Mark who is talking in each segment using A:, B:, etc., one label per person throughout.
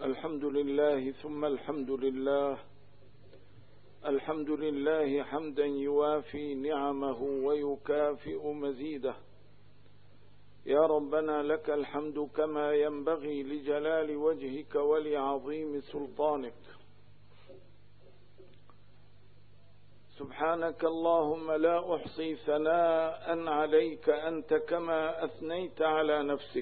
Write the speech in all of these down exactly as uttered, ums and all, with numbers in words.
A: الحمد لله ثم الحمد لله الحمد لله حمدا يوافي نعمه ويكافئ مزيده. يا ربنا لك الحمد كما ينبغي لجلال وجهك ولعظيم سلطانك. سبحانك اللهم لا أحصي ثناء عليك أنت كما أثنيت على نفسك.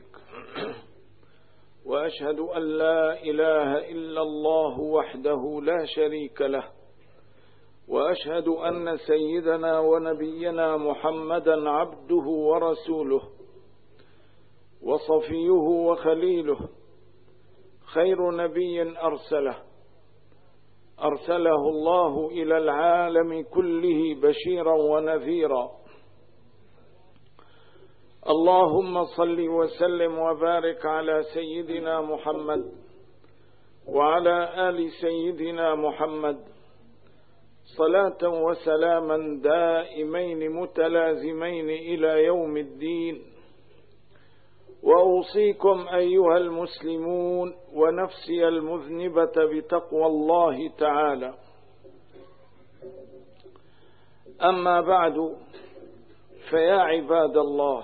A: وأشهد أن لا إله إلا الله وحده لا شريك له، وأشهد أن سيدنا ونبينا محمدا عبده ورسوله وصفيه وخليله، خير نبي أرسله أرسله الله إلى العالم كله بشيرا ونذيرا. اللهم صل وسلم وبارك على سيدنا محمد وعلى آل سيدنا محمد صلاة وسلاما دائمين متلازمين إلى يوم الدين. وأوصيكم أيها المسلمون ونفسي المذنبة بتقوى الله تعالى. أما بعد، فيا عباد الله،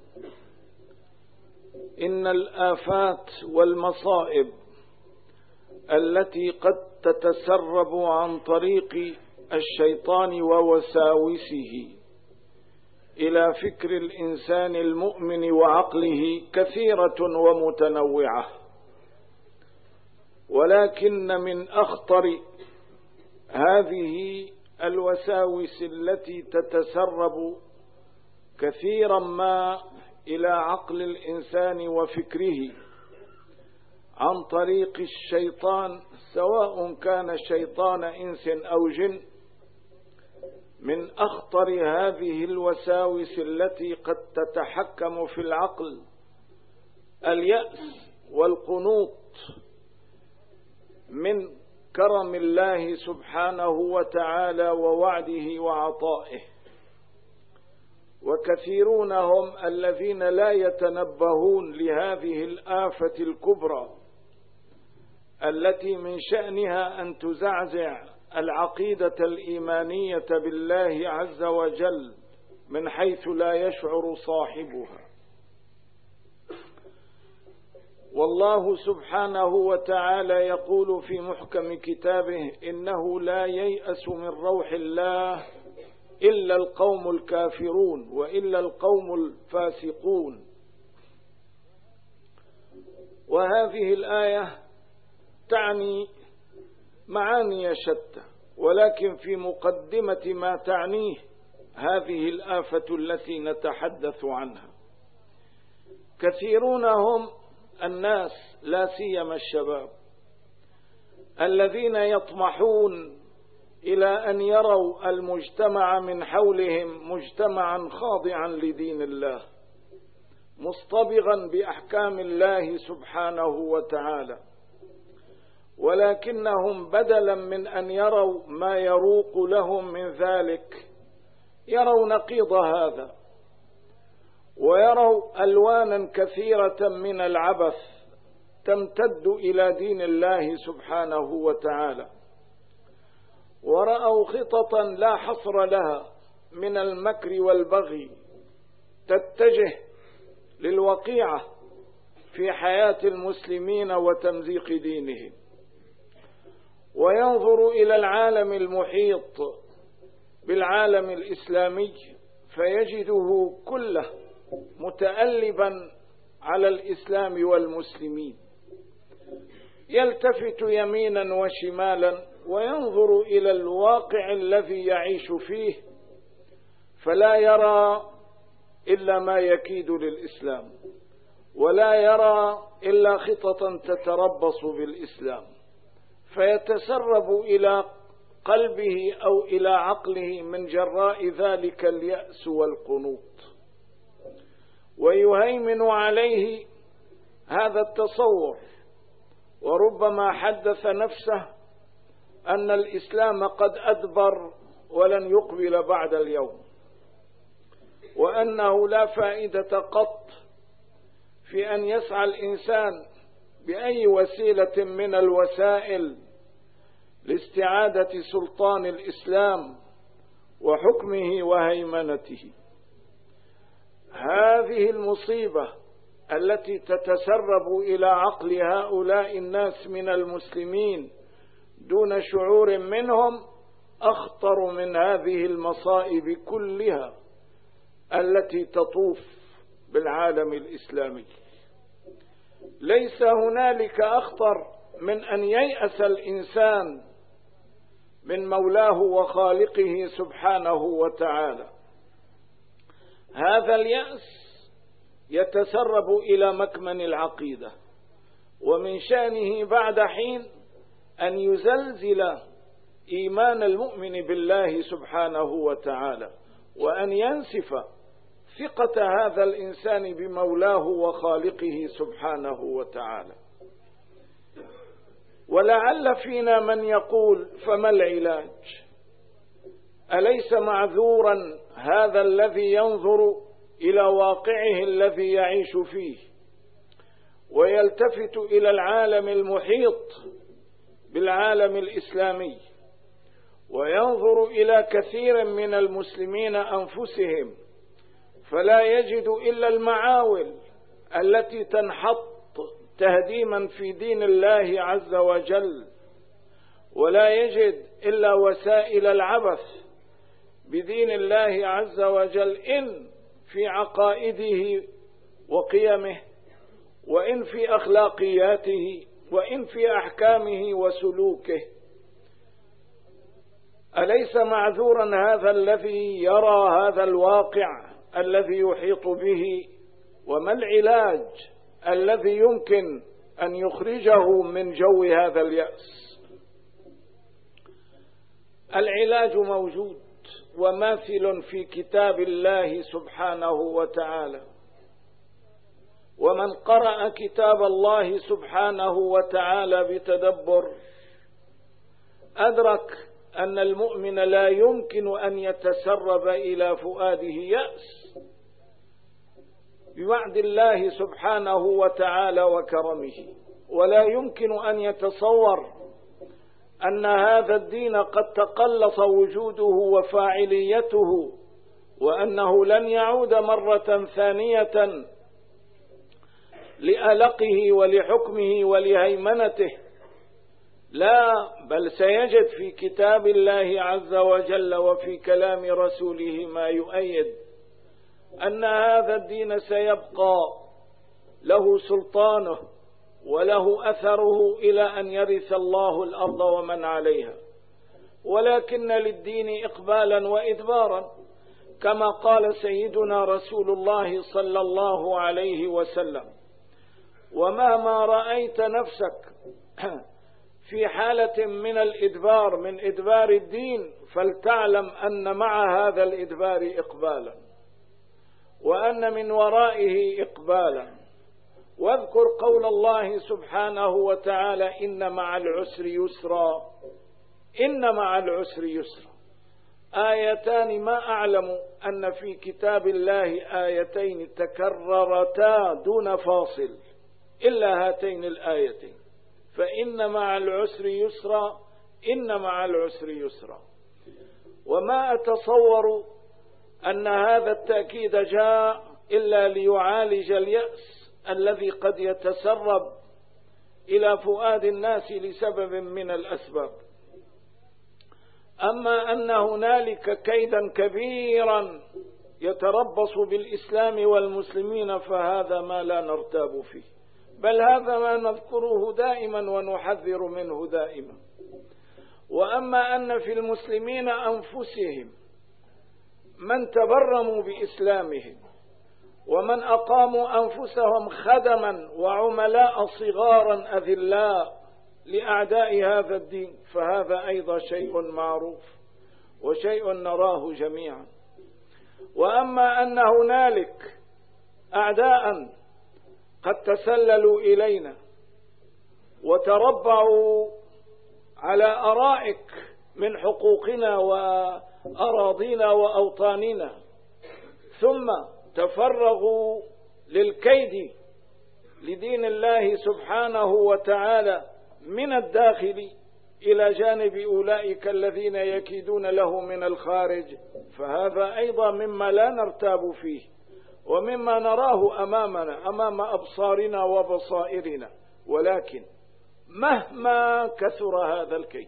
A: إن الآفات والمصائب التي قد تتسرب عن طريق الشيطان ووساوسه إلى فكر الإنسان المؤمن وعقله كثيرة ومتنوعة، ولكن من أخطر هذه الوساوس التي تتسرب كثيرا ما إلى عقل الإنسان وفكره عن طريق الشيطان، سواء كان شيطان إنس أو جن، من أخطر هذه الوساوس التي قد تتحكم في العقل اليأس والقنوط من كرم الله سبحانه وتعالى ووعده وعطائه. وكثيرون هم الذين لا يتنبهون لهذه الآفة الكبرى التي من شأنها أن تزعزع العقيدة الإيمانية بالله عز وجل من حيث لا يشعر صاحبها. والله سبحانه وتعالى يقول في محكم كتابه: إنه لا ييأس من روح الله إلا القوم الكافرون وإلا القوم الفاسقون. وهذه الآية تعني معاني شتى، ولكن في مقدمة ما تعنيه هذه الآفة التي نتحدث عنها. كثيرون هم الناس، لا سيما الشباب، الذين يطمحون إلى أن يروا المجتمع من حولهم مجتمعا خاضعا لدين الله، مصطبغا بأحكام الله سبحانه وتعالى، ولكنهم بدلا من أن يروا ما يروق لهم من ذلك يروا نقيض هذا، ويروا ألوانا كثيرة من العبث تمتد إلى دين الله سبحانه وتعالى، ورأوا خططا لا حصر لها من المكر والبغي تتجه للوقيعة في حياة المسلمين وتمزيق دينهم. وينظر إلى العالم المحيط بالعالم الإسلامي فيجده كله متألبا على الإسلام والمسلمين، يلتفت يمينا وشمالا وينظر إلى الواقع الذي يعيش فيه، فلا يرى إلا ما يكيد للإسلام، ولا يرى إلا خططا تتربص بالإسلام، فيتسرب إلى قلبه أو إلى عقله من جراء ذلك اليأس والقنوط، ويهيمن عليه هذا التصور، وربما حدث نفسه أن الإسلام قد أدبر ولن يقبل بعد اليوم، وأنه لا فائدة قط في أن يسعى الإنسان بأي وسيلة من الوسائل لاستعادة سلطان الإسلام وحكمه وهيمنته. هذه المصيبة التي تتسرب إلى عقل هؤلاء الناس من المسلمين دون شعور منهم أخطر من هذه المصائب كلها التي تطوف بالعالم الإسلامي. ليس هنالك أخطر من أن ييأس الإنسان من مولاه وخالقه سبحانه وتعالى. هذا اليأس يتسرب إلى مكمن العقيدة، ومن شأنه بعد حين أن يزلزل إيمان المؤمن بالله سبحانه وتعالى، وأن ينسف ثقة هذا الإنسان بمولاه وخالقه سبحانه وتعالى. ولعل فينا من يقول: فما العلاج؟ أليس معذورا هذا الذي ينظر إلى واقعه الذي يعيش فيه ويلتفت إلى العالم المحيط بالعالم الإسلامي، وينظر إلى كثير من المسلمين أنفسهم فلا يجد إلا المعاول التي تنحط تهديما في دين الله عز وجل، ولا يجد إلا وسائل العبث بدين الله عز وجل، إن في عقائده وقيمه، وإن في أخلاقياته، وإن في أحكامه وسلوكه. أليس معذورا هذا الذي يرى هذا الواقع الذي يحيط به؟ وما العلاج الذي يمكن أن يخرجه من جو هذا اليأس؟ العلاج موجود وماثل في كتاب الله سبحانه وتعالى. ومن قرأ كتاب الله سبحانه وتعالى بتدبر أدرك أن المؤمن لا يمكن أن يتسرب إلى فؤاده يأس بوعد الله سبحانه وتعالى وكرمه، ولا يمكن أن يتصور أن هذا الدين قد تقلص وجوده وفاعليته، وأنه لن يعود مرة ثانية لألقه ولحكمه ولهيمنته. لا، بل سيجد في كتاب الله عز وجل وفي كلام رسوله ما يؤيد أن هذا الدين سيبقى له سلطانه وله أثره إلى أن يرث الله الأرض ومن عليها، ولكن للدين إقبالا وإدبارا، كما قال سيدنا رسول الله صلى الله عليه وسلم: ومهما رأيت نفسك في حالة من الإدبار من إدبار الدين فلتعلم أن مع هذا الإدبار إقبالا، وأن من ورائه إقبالا. واذكر قول الله سبحانه وتعالى: إن مع العسر يسرا، إن مع العسر يسرا. آيتان ما أعلم أن في كتاب الله آيتين تكررتا دون فاصل إلا هاتين الآيتين: فإن مع العسر يسرا، إن مع العسر يسرا. وما أتصور أن هذا التأكيد جاء إلا ليعالج اليأس الذي قد يتسرب إلى فؤاد الناس لسبب من الأسباب. أما أن هنالك كيدا كبيرا يتربص بالإسلام والمسلمين فهذا ما لا نرتاب فيه، بل هذا ما نذكره دائما ونحذر منه دائما. وأما أن في المسلمين أنفسهم من تبرموا بإسلامهم ومن أقاموا أنفسهم خدما وعملاء صغارا أذلاء لأعداء هذا الدين، فهذا أيضا شيء معروف وشيء نراه جميعا. وأما أن هنالك أعداء قد تسللوا إلينا وتربعوا على أرائك من حقوقنا وأراضينا وأوطاننا، ثم تفرغوا للكيد لدين الله سبحانه وتعالى من الداخل إلى جانب أولئك الذين يكيدون له من الخارج، فهذا أيضا مما لا نرتاب فيه ومما نراه أمامنا أمام أبصارنا وبصائرنا. ولكن مهما كثر هذا الكيد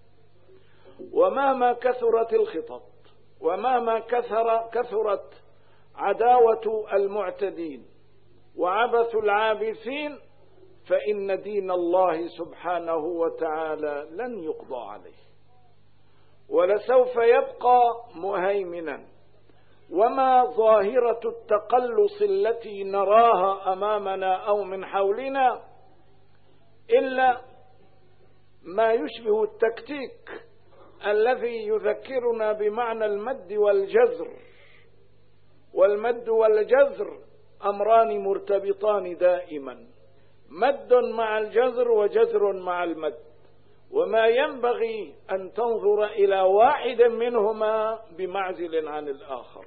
A: ومهما كثرت الخطط ومهما كثر كثرت عداوة المعتدين وعبث العابثين، فإن دين الله سبحانه وتعالى لن يقضى عليه ولسوف يبقى مهيمنا. وما ظاهرة التقلص التي نراها أمامنا أو من حولنا إلا ما يشبه التكتيك الذي يذكرنا بمعنى المد والجزر، والمد والجزر أمران مرتبطان دائما، مد مع الجزر وجزر مع المد، وما ينبغي أن تنظر إلى واحد منهما بمعزل عن الآخر.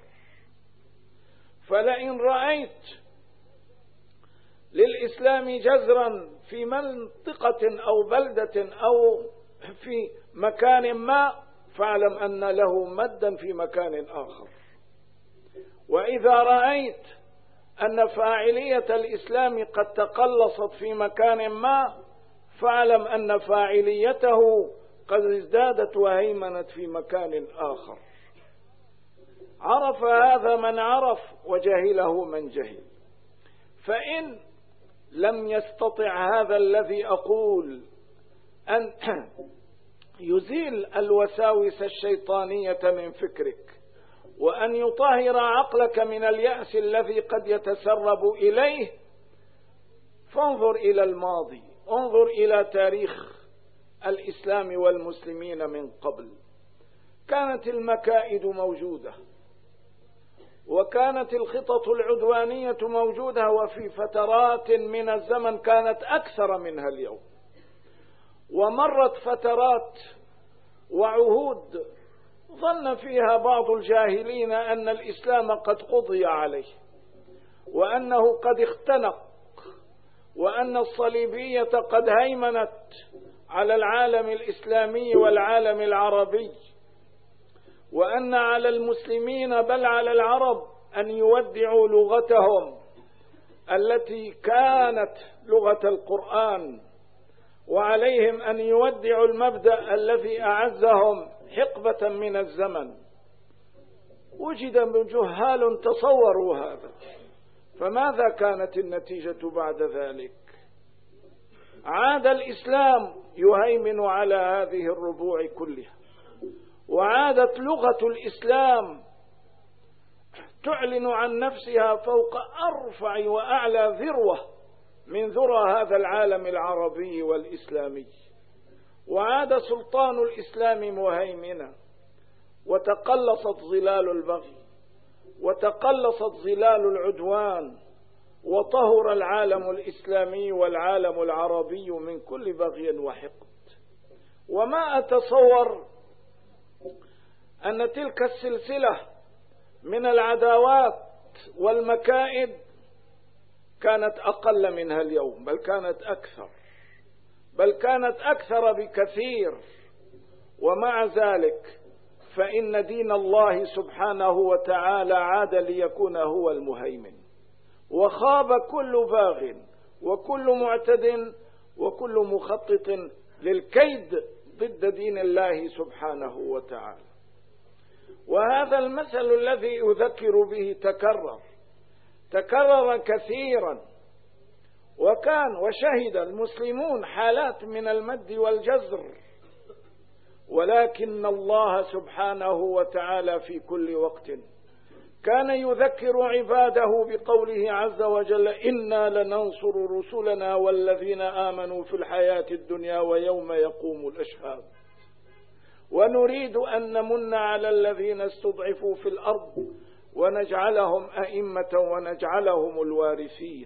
A: فلئن رأيت للإسلام جزرا في منطقة أو بلدة أو في مكان ما، فاعلم أن له مدا في مكان آخر. وإذا رأيت أن فاعلية الإسلام قد تقلصت في مكان ما، فاعلم أن فاعليته قد ازدادت وهيمنت في مكان آخر. عرف هذا من عرف وجهله من جهل. فإن لم يستطع هذا الذي أقول أن يزيل الوساوس الشيطانية من فكرك وأن يطهر عقلك من اليأس الذي قد يتسرب إليه، فانظر إلى الماضي، انظر إلى تاريخ الإسلام والمسلمين من قبل. كانت المكائد موجودة وكانت الخطط العدوانية موجودة، وفي فترات من الزمن كانت أكثر منها اليوم. ومرت فترات وعهود ظن فيها بعض الجاهلين أن الإسلام قد قضي عليه وأنه قد اختنق وأن الصليبية قد هيمنت على العالم الإسلامي والعالم العربي، وأن على المسلمين بل على العرب أن يودعوا لغتهم التي كانت لغة القرآن، وعليهم أن يودعوا المبدأ الذي أعزهم حقبة من الزمن. وجد جهال تصوروا هذا، فماذا كانت النتيجة بعد ذلك؟ عاد الإسلام يهيمن على هذه الربوع كلها، وعادت لغة الإسلام تعلن عن نفسها فوق أرفع وأعلى ذروة من ذرى هذا العالم العربي والإسلامي. وعاد سلطان الإسلام مهيمنا، وتقلصت ظلال البغي وتقلصت ظلال العدوان، وطهر العالم الإسلامي والعالم العربي من كل بغي وحقد. وما أتصور أن تلك السلسلة من العداوات والمكائد كانت أقل منها اليوم، بل كانت أكثر بل كانت أكثر بكثير. ومع ذلك فإن دين الله سبحانه وتعالى عاد ليكون هو المهيمن، وخاب كل باغ وكل معتد وكل مخطط للكيد ضد دين الله سبحانه وتعالى. وهذا المثل الذي أذكر به تكرر تكرر كثيرا، وكان وشهد المسلمون حالات من المد والجزر، ولكن الله سبحانه وتعالى في كل وقت كان يذكر عباده بقوله عز وجل: إنا لننصر رسلنا والذين آمنوا في الحياة الدنيا ويوم يقوم الأشهاد ونريد أن نمن على الذين استضعفوا في الأرض ونجعلهم أئمة ونجعلهم الوارثين.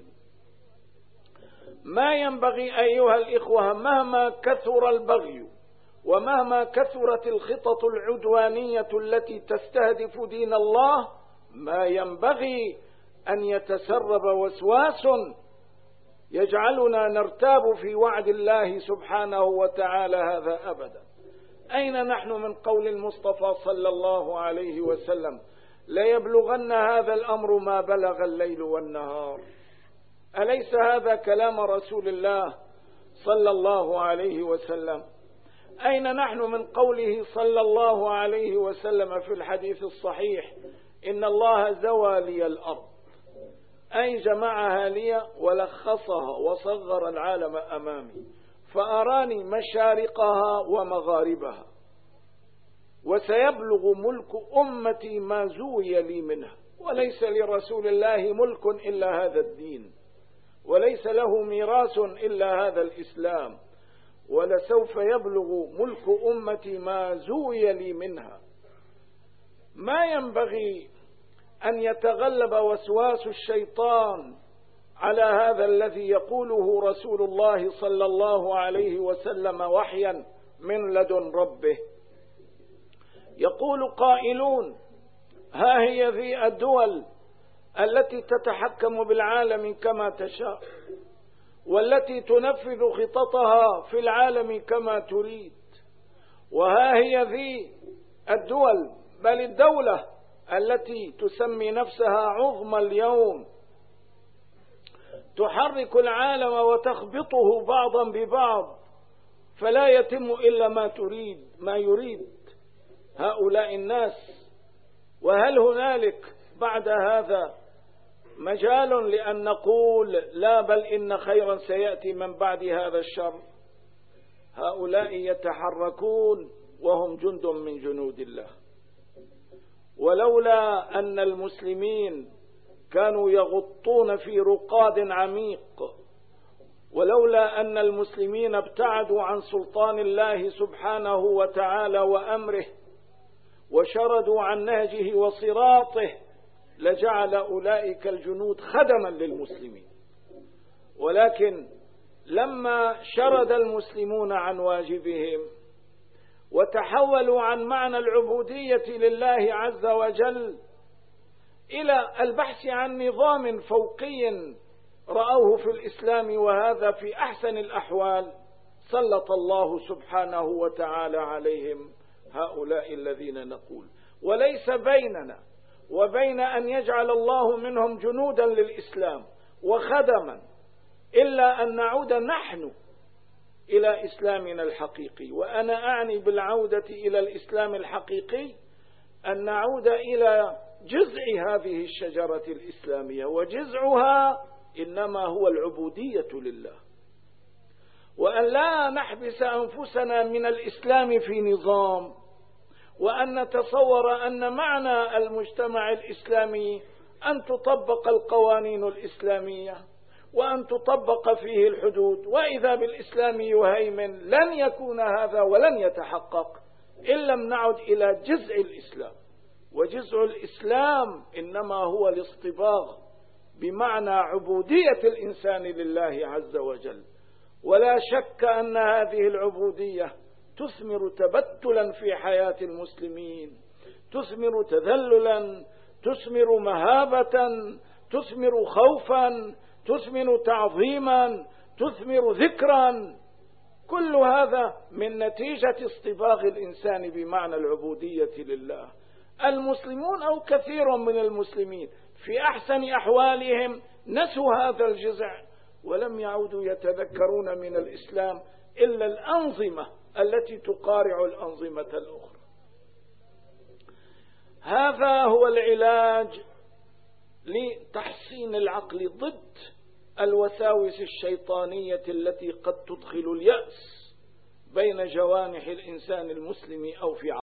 A: ما ينبغي أيها الإخوة مهما كثر البغي ومهما كثرت الخطط العدوانية التي تستهدف دين الله، ما ينبغي أن يتسرب وسواس يجعلنا نرتاب في وعد الله سبحانه وتعالى هذا أبدا. أين نحن من قول المصطفى صلى الله عليه وسلم: ليبلغن هذا الأمر ما بلغ الليل والنهار؟ أليس هذا كلام رسول الله صلى الله عليه وسلم؟ أين نحن من قوله صلى الله عليه وسلم في الحديث الصحيح: إن الله زوى لي الأرض، أي جمعها لي ولخصها وصغر العالم أمامي، فأراني مشارقها ومغاربها، وسيبلغ ملك أمتي ما زوي لي منها. وليس لرسول الله ملك إلا هذا الدين، وليس له ميراث إلا هذا الإسلام، ولسوف يبلغ ملك أمتي ما زوي لي منها. ما ينبغي أن يتغلب وسواس الشيطان على هذا الذي يقوله رسول الله صلى الله عليه وسلم وحيا من لدن ربه. يقول قائلون: ها هي ذي الدول التي تتحكم بالعالم كما تشاء، والتي تنفذ خططها في العالم كما تريد، وها هي ذي الدول بل الدولة التي تسمي نفسها عظمى اليوم تحرك العالم وتخبطه بعضا ببعض، فلا يتم إلا ما تريد ما يريد هؤلاء الناس. وهل هنالك بعد هذا مجال لأن نقول لا، بل إن خيرا سيأتي من بعد هذا الشر؟ هؤلاء يتحركون وهم جند من جنود الله. ولولا أن المسلمين كانوا يغطون في رقاد عميق، ولولا أن المسلمين ابتعدوا عن سلطان الله سبحانه وتعالى وأمره وشردوا عن نهجه وصراطه، لجعل أولئك الجنود خدما للمسلمين. ولكن لما شرد المسلمون عن واجبهم وتحولوا عن معنى العبودية لله عز وجل إلى البحث عن نظام فوقي رأوه في الإسلام، وهذا في أحسن الأحوال، سلط الله سبحانه وتعالى عليهم هؤلاء الذين نقول. وليس بيننا وبين أن يجعل الله منهم جنودا للإسلام وخدما إلا أن نعود نحن إلى إسلامنا الحقيقي. وأنا أعني بالعودة إلى الإسلام الحقيقي أن نعود إلى جذع هذه الشجرة الإسلامية، وجذعها إنما هو العبودية لله، وأن لا نحبس أنفسنا من الإسلام في نظام، وأن نتصور أن معنى المجتمع الإسلامي أن تطبق القوانين الإسلامية وأن تطبق فيه الحدود، وإذا بالإسلام يهيمن. لن يكون هذا ولن يتحقق إن لم نعد إلى جذع الإسلام. وجذع الإسلام إنما هو الاصطباغ بمعنى عبودية الإنسان لله عز وجل. ولا شك أن هذه العبودية تثمر تبتلا في حياة المسلمين، تثمر تذللا، تثمر مهابة، تثمر خوفا، تثمر تعظيما، تثمر ذكرا. كل هذا من نتيجة اصطباغ الإنسان بمعنى العبودية لله. المسلمون أو كثير من المسلمين في أحسن أحوالهم نسوا هذا الجذع، ولم يعودوا يتذكرون من الإسلام إلا الأنظمة التي تقارع الأنظمة الأخرى. هذا هو العلاج لتحصين العقل ضد الوساوس الشيطانية التي قد تدخل اليأس بين جوانح الإنسان المسلم أو في